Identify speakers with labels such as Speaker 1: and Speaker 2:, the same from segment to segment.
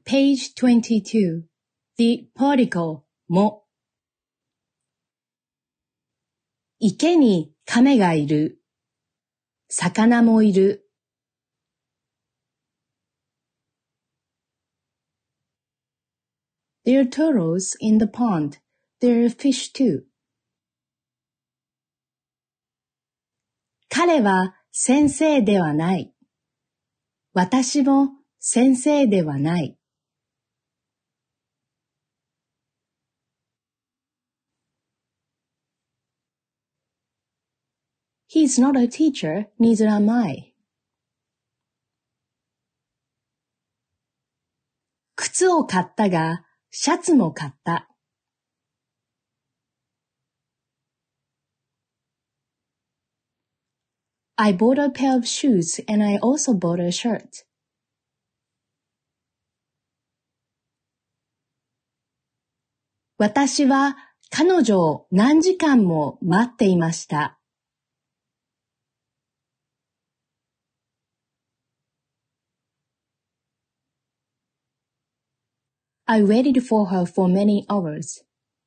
Speaker 1: Page 22. The particle も。池に亀がいる。魚もいる。There are turtles in the pond. There are fish too. 彼は先生ではない。私も先生ではない。He's not a teacher, neither am I. 靴を買ったが、シャツも買った。I bought a pair of shoes and I also bought a shirt. 私は彼女を何時間も待っていました。I waited for her for many hours.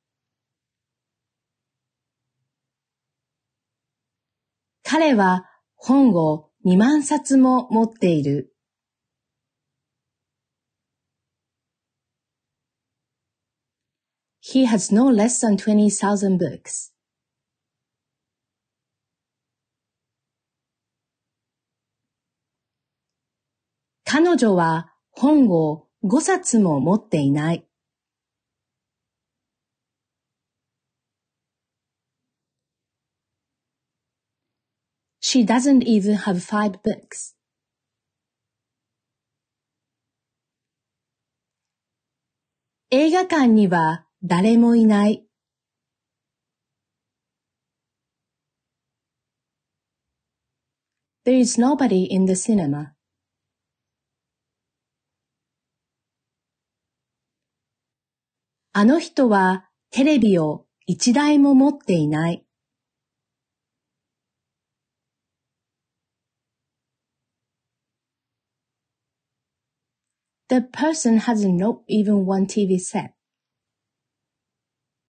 Speaker 1: 彼は本を2万冊も持っている。He has no less than 20,000 books. 彼女は本を5冊も持っていない。She doesn't even have 5 books. 映画館には誰もいない。There is nobody in the cinema. あの人はテレビを1台も持っていない。The person has not even one TV set.